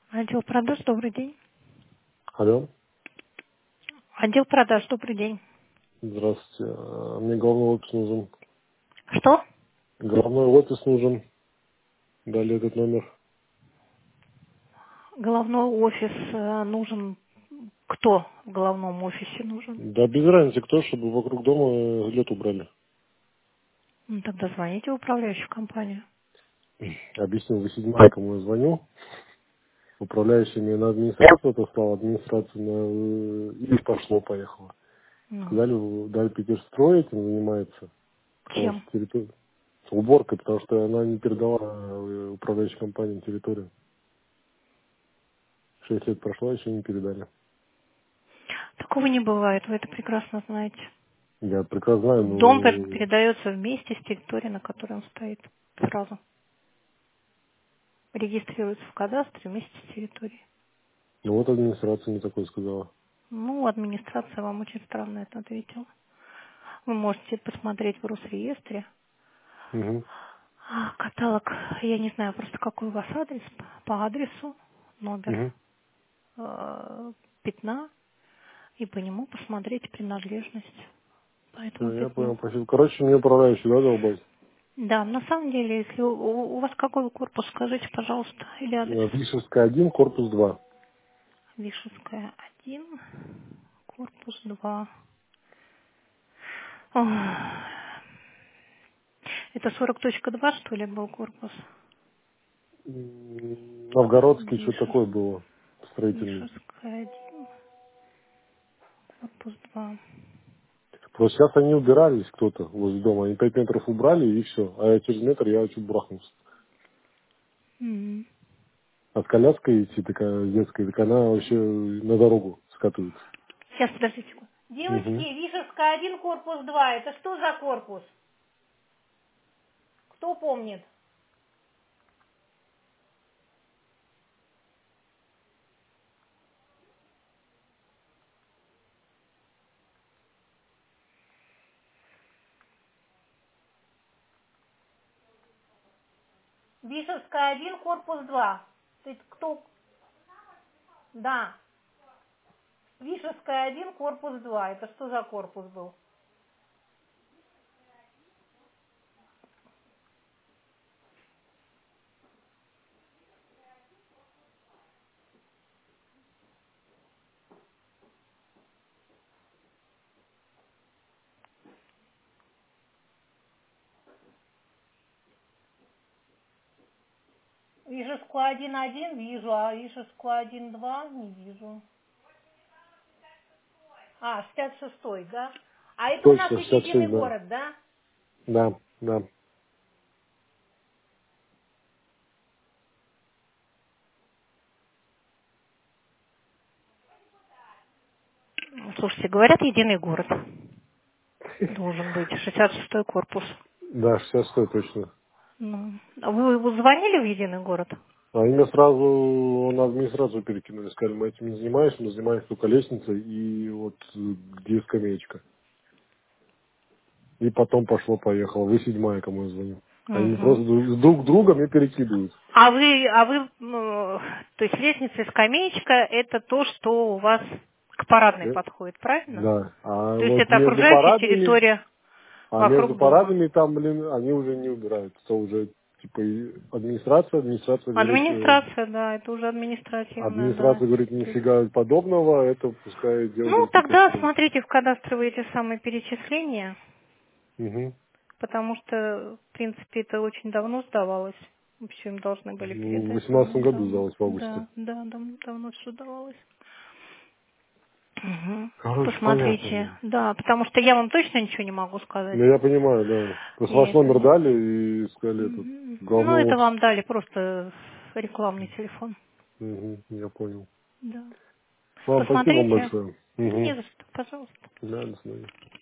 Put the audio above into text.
Отдел продаж, добрый день. Алло, Отдел продаж, добрый день. здравствуйте. Мне головной офис нужен. Что? Головной офис нужен. Дали этот номер. Головной офис нужен. Кто в головном офисе нужен? Да без разницы кто, чтобы вокруг дома лед убрали. Ну, тогда звоните в управляющую компанию. Объяснил, вы седьмая, кому я звоню. Управляющий мне на администрацию послал, администрация и пошло-поехало. Ну, Сказали, дали Питерстрой этим занимается, потому чем? что территория с уборкой, потому что она не передала управляющей компании территорию. 6 лет прошло, еще не передали. Такого не бывает, вы это прекрасно знаете. Я прекрасно знаю, Дом но передается вместе с территорией, на которой он стоит. Сразу. Регистрируется в кадастре вместе с территорией. ну вот администрация мне такое сказала. Ну, администрация вам очень странно это ответила. Вы можете посмотреть в Росреестре. Угу. Каталог, я не знаю просто какой у вас адрес, по адресу, номер Угу. пятна, и по нему посмотреть принадлежность по этому Все, я пятну. понял, спасибо. Короче, мне управляющий, да, долбать? Да, на самом деле, если у вас какой корпус, скажите, пожалуйста, или адрес. Вишевская 1, корпус 2. Вишевская 1, корпус 2. Ох. Это 40.2, что ли, был корпус? Новгородский, что такое Вишевская было, строительный. 1, корпус 2. Просто сейчас они убирались, кто-то возле дома. Они 5 метров убрали, и все. А я через метр я чуть брахнулся. Мгм. А с коляской идти, такая детская, так она вообще на дорогу скатывается. Сейчас, подождите. Девочки, Угу. Вишевская 1, корпус 2. Это что за корпус? Кто помнит? Вишевская 1, корпус 2. Ты кто? Да. Вишевская 1, корпус 2. Это что за корпус был? Вишевскую 1.1 вижу, а Вишевскую 1.2 не вижу. А, 66-й, да? А это у нас Точно, ведь единый 66, да. город, да? Да, да. Слушайте, говорят, единый город должен быть, 66-й корпус. Да, 66 точно. Ну, а вы звонили в единый город? А они меня сразу на администрацию перекинули, сказали, мы этим не занимаемся, мы занимаемся только лестницей и вот где скамеечка. И потом пошло-поехало. Вы седьмая, кому я звоню. Они Угу. просто друг друга мне перекидывают. А вы, то есть лестница и скамеечка, это то, что у вас к парадной Э, подходит, правильно? Да. А То есть вот это между окружающая парадными, территория а между вокруг дома. парадными там, блин, они уже не убирают. Это уже типа администрация говорит, Администрация, да, это уже административная, да. администрация говорит, То есть, нифига подобного, это пускай ну, делают тогда Питерстрой. смотрите в кадастровые эти самые перечисления, Угу. потому что, в принципе, это очень давно сдавалось. Вообще им должны были Ну, в передать 18 году давным-давно. сдалось в августе. Да, да, давно все давалось. Мгм. Короче, понятно. Посмотрите, да, потому что я вам точно ничего не могу сказать. Ну, я понимаю, да. Просто Я ваш это номер не... дали и сказали этот Мгм. Ну, главный это офис. вам дали просто рекламный телефон. Угу, я понял. Да. Вам спасибо вам Посмотрите. большое. Да не Угу. за что, пожалуйста. Да, до свидания.